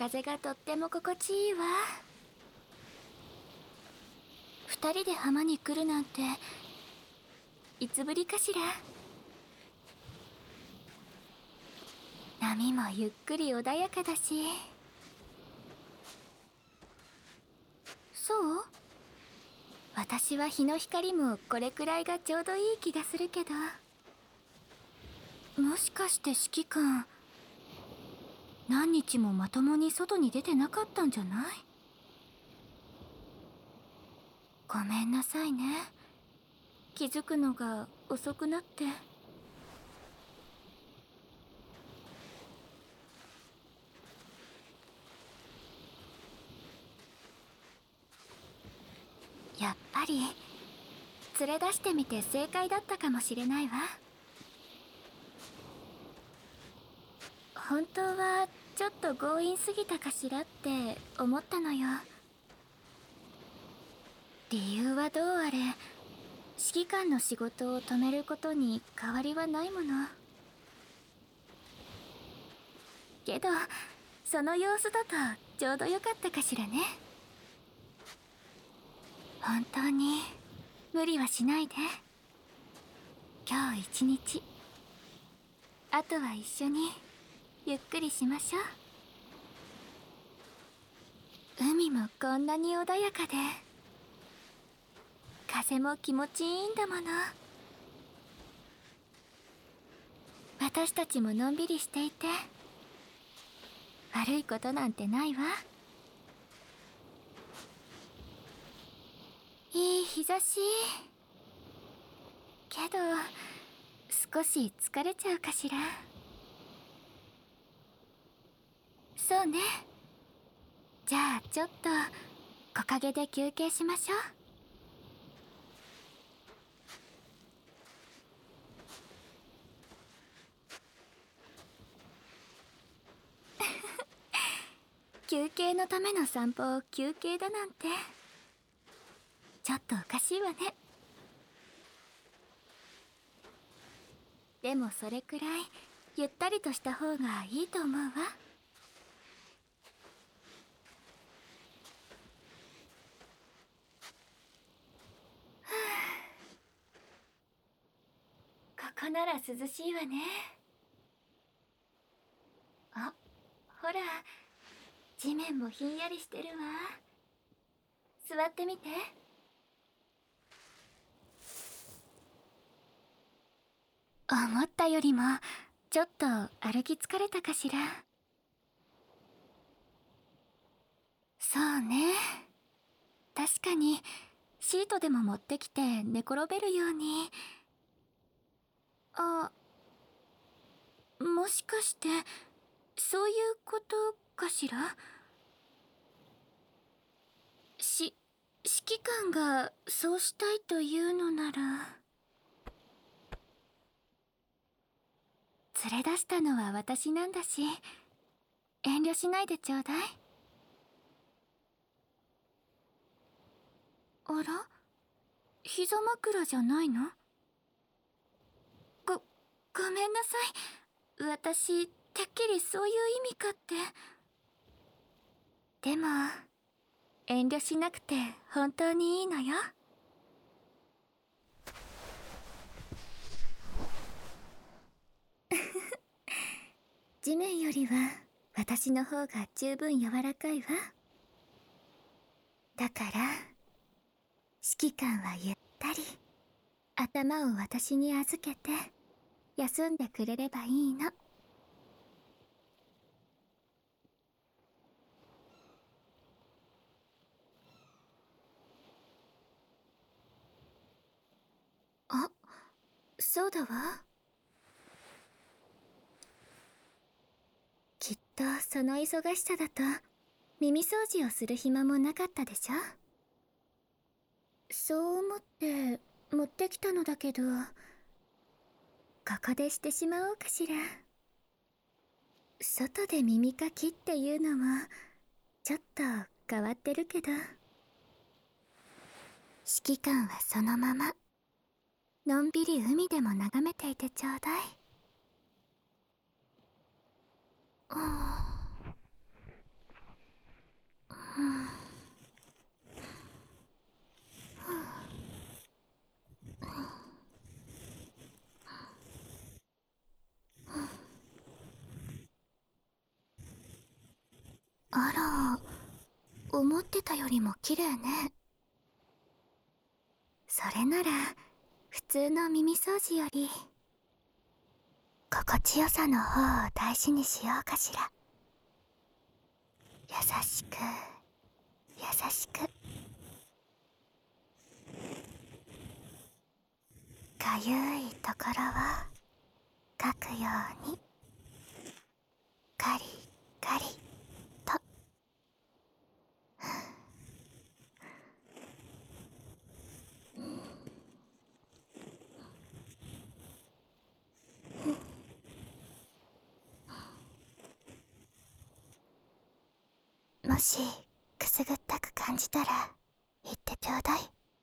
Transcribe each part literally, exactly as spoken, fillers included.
風がとっても心地いいわ。二人で浜に来るなんていつぶりかしら。波もゆっくり穏やかだし。そう？私は日の光もこれくらいがちょうどいい気がするけど。もしかして指揮官、何日もまともに外に出てなかったんじゃない？ごめんなさいね。気づくのが遅くなって。やっぱり連れ出してみて正解だったかもしれないわ。本当はちょっと強引すぎたかしらって思ったのよ。理由はどうあれ、指揮官の仕事を止めることに変わりはないもの。けどその様子だとちょうどよかったかしらね。本当に無理はしないで。今日一日、あとは一緒にゆっくりしましょう。海もこんなに穏やかで、風も気持ちいいんだもの。私たちものんびりしていて悪いことなんてないわ。いい日差し。けど少し疲れちゃうかしら。そうね。じゃあちょっと木陰で休憩しましょう。休憩のための散歩を休憩だなんて、ちょっとおかしいわね。でもそれくらいゆったりとした方がいいと思うわ。ここなら涼しいわね。あ、ほら、地面もひんやりしてるわ。座ってみて。思ったよりもちょっと歩き疲れたかしら。そうね。確かにシートでも持ってきて寝転べるように。あ、もしかしてそういうことかしら。し指揮官がそうしたいというのなら。連れ出したのは私なんだし、遠慮しないでちょうだい。あら、膝枕じゃないの？ご、ごめんなさい。私、てっきりそういう意味かって。でも、遠慮しなくて本当にいいのよ。地面よりは私の方が十分柔らかいわ。だから指揮官はゆったり頭を私に預けて休んでくれればいいの。あ、そうだわ。きっとその忙しさだと耳掃除をする暇もなかったでしょ。そう思って持ってきたのだけど、ここでしてしまおうかしら。外で耳かきっていうのもちょっと変わってるけど、指揮官はそのままのんびり海でも眺めていてちょうだい。ああ、 あら、思ってたよりも綺麗ね。それなら普通の耳掃除より心地よさの方を大事にしようかしら。優しく優しく、かゆいところをかくようにカリカリと。もしくすぐったく感じたら言ってちょうだい。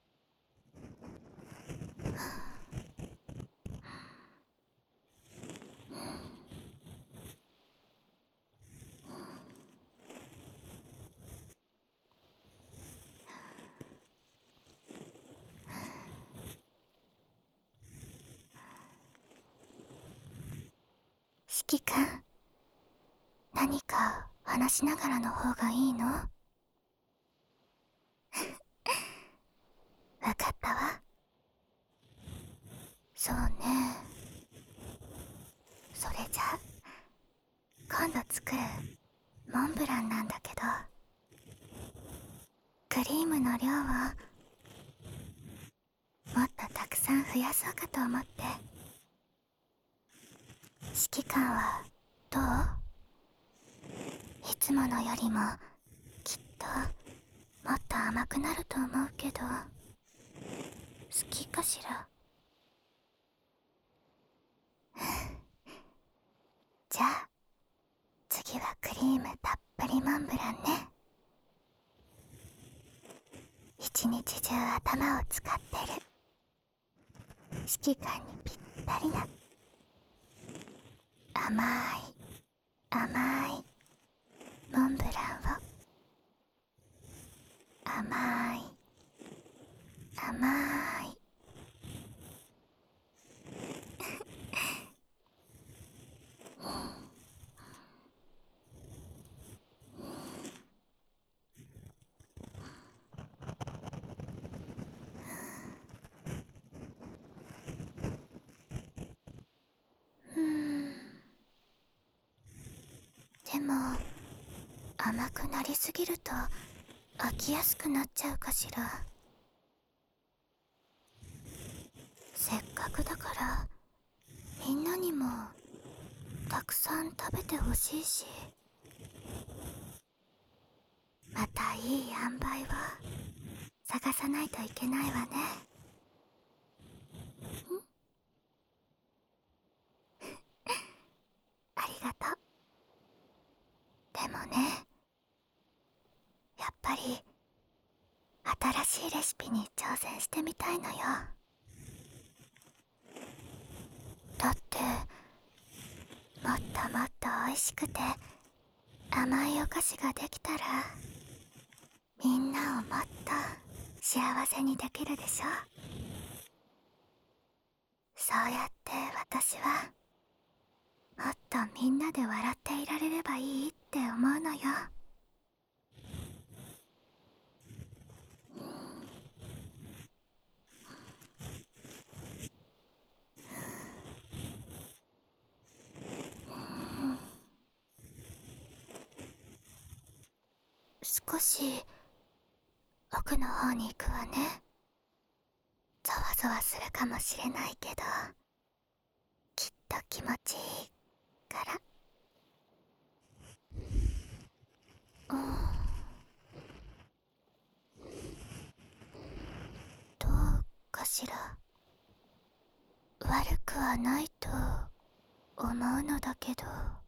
四季君、何か話しながらの方がいいの？わかったわ。そうね。それじゃ今度作るモンブランなんだけど、クリームの量をもっとたくさん増やそうかと思って。指揮官はどう？いつものよりもきっともっと甘くなると思うけど、好きかしら？じゃあ次はクリームたっぷりモンブランね。一日中頭を使ってる指揮官にぴったりな甘い甘いモンブランを、甘い甘いうーん、でも甘くなりすぎると飽きやすくなっちゃうかしら。せっかくだからみんなにもたくさん食べてほしいし、またいい塩梅を探さないといけないわね。んありがとう。でもね、やっぱり新しいレシピに挑戦してみたいのよ。だってもっともっと美味しくて甘いお菓子ができたら、みんなをもっと幸せにできるでしょ。そうやって私はもっとみんなで笑っていられればいいって思うのよ。少し奥の方に行くわね。ざわざわするかもしれないけど、きっと気持ちいいから。うん、どうかしら。悪くはないと思うのだけど、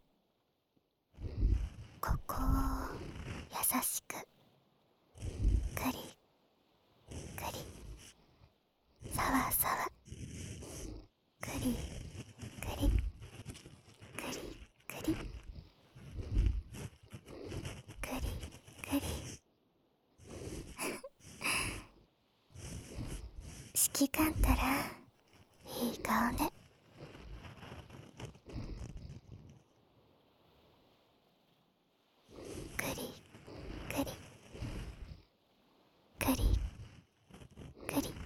ここを優しくくりくり、さわさわ、くりくりくりくりくりくり指揮官ったらいい顔ね。クリクリクリクリ。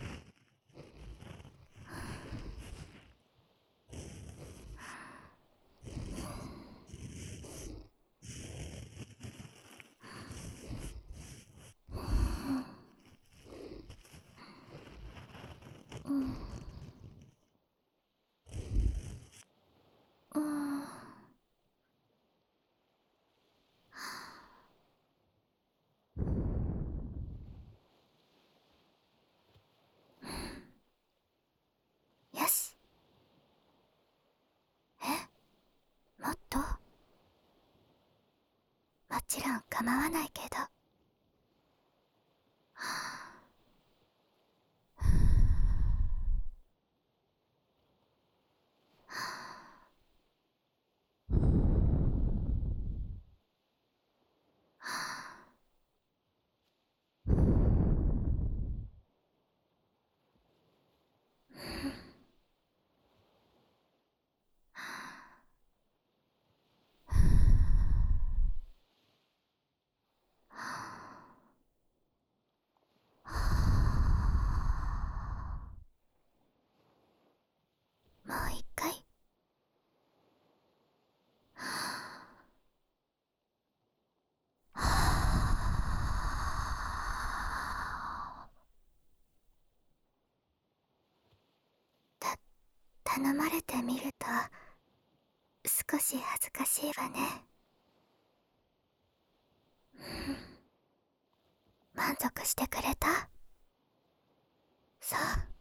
うん、うん、よし。え、もっと？もちろん構わないけど。もう一回。た頼まれてみると少し恥ずかしいわね。満足してくれた？そう、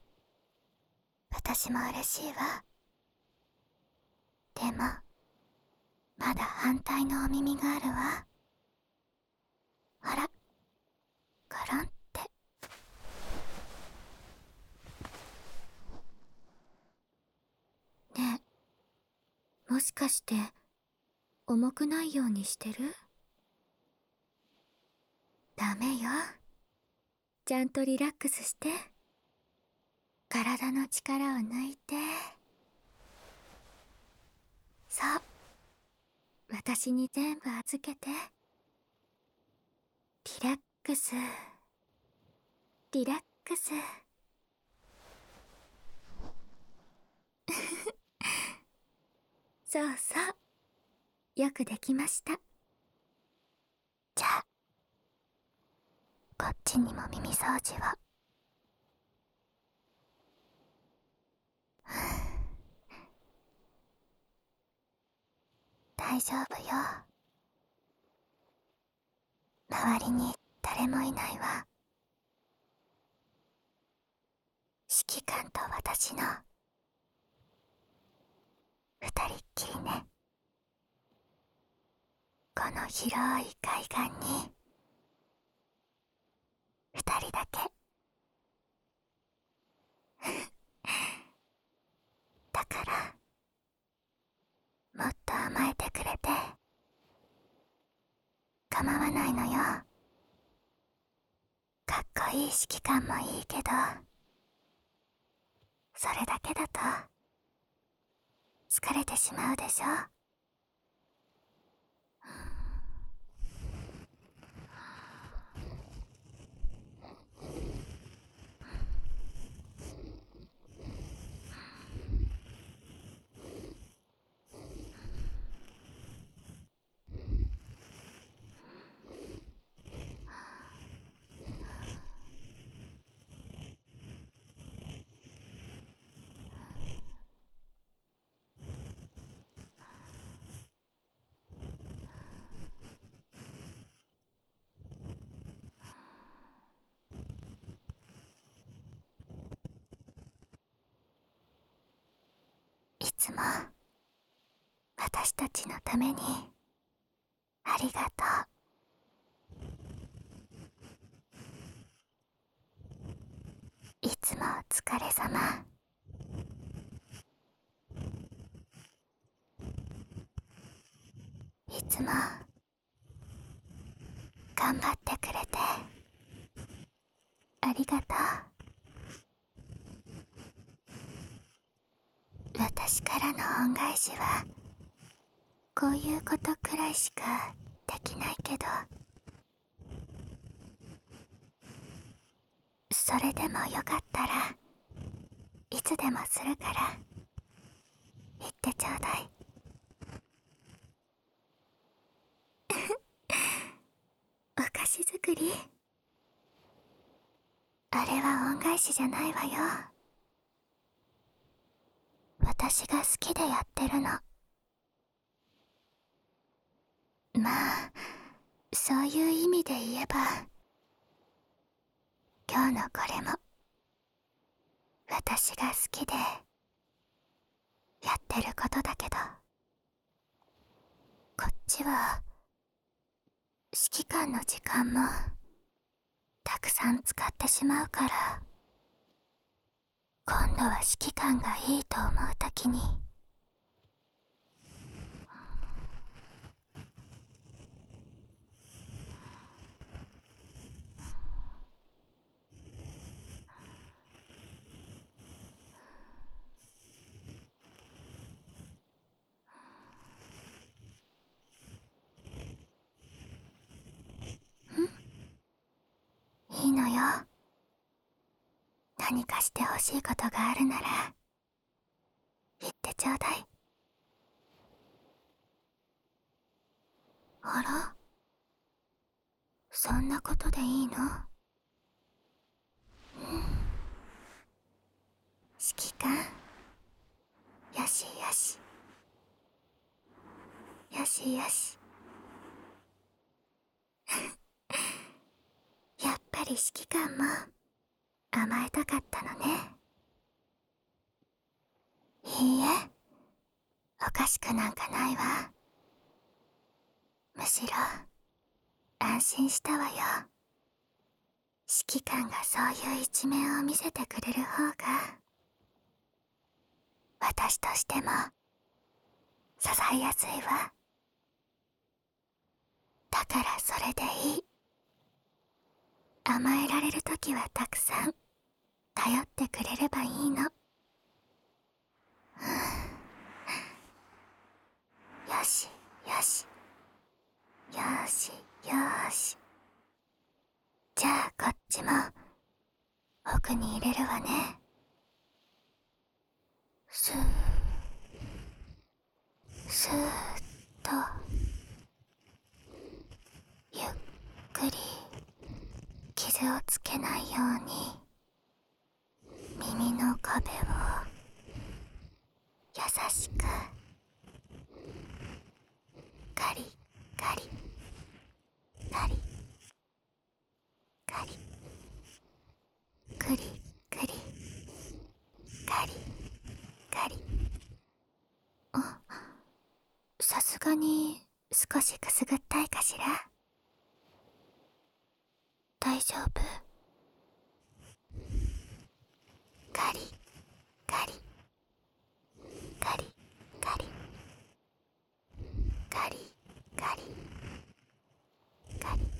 私も嬉しいわ。でもまだ反対のお耳があるわ。ほら、コロンって。ねえ、もしかして重くないようにしてる？ダメよ。ちゃんとリラックスして。体の力を抜いて。そう、私に全部預けて。リラックス、リラックス。そうそう、よくできました。じゃあこっちにも耳掃除を。大丈夫よ。周りに誰もいないわ。指揮官と私の二人っきりね。この広い海岸に二人だけ。だからもっと甘えてくれて構わないのよ。かっこいい指揮官もいいけど、それだけだと疲れてしまうでしょ。いつも私たちのためにありがとう。いつもお疲れ様。いつも頑張ってくれてありがとう。 私からの恩返しはこういうことくらいしかできないけど、それでもよかったらいつでもするから言ってちょうだい。お菓子作り、あれは恩返しじゃないわよ。私が好きでやってるの。まあそういう意味で言えば今日のこれも私が好きでやってることだけど、こっちは指揮官の時間もたくさん使ってしまうから、今度は指揮官がいいと思うときにいいのよ。何かしてほしいことがあるなら言ってちょうだい。あら、そんなことでいいの？指揮官、よしよしよしよし。やっぱり指揮官も甘えたかったのね。いいえ、おかしくなんかないわ。むしろ安心したわよ。指揮官がそういう一面を見せてくれる方が私としても支えやすいわ。だからそれでいい。甘えられるときはたくさん頼ってくれればいいの。よしよしよしよし。じゃあこっちも奥に入れるわね。スースーッとゆっくり傷をつけないように耳の壁を優しくガリガリガリガリグリグリガリガリ。あ、さすがに少しくすぐったいかしら。大丈夫？ガリガリガリガリガリガリガリ。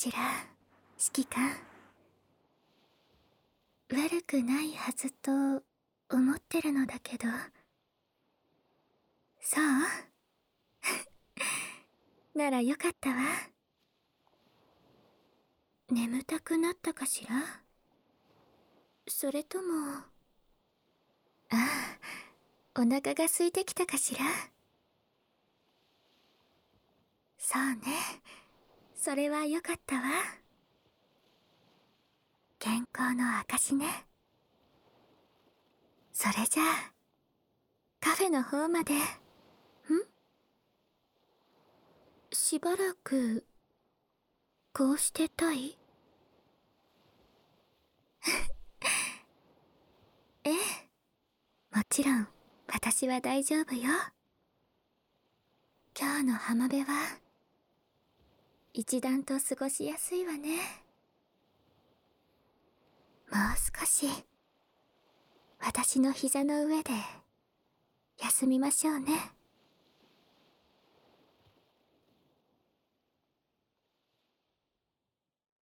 しら、指揮官。悪くないはずと思ってるのだけど。そうならよかったわ。眠たくなったかしら？それとも、ああ、お腹が空いてきたかしら？そうね、それはよかったわ。健康の証ね。それじゃあカフェの方まで。ん？しばらくこうしてたい？ええ、もちろん私は大丈夫よ。今日の浜辺は一段と過ごしやすいわね。もう少し私の膝の上で休みましょうね。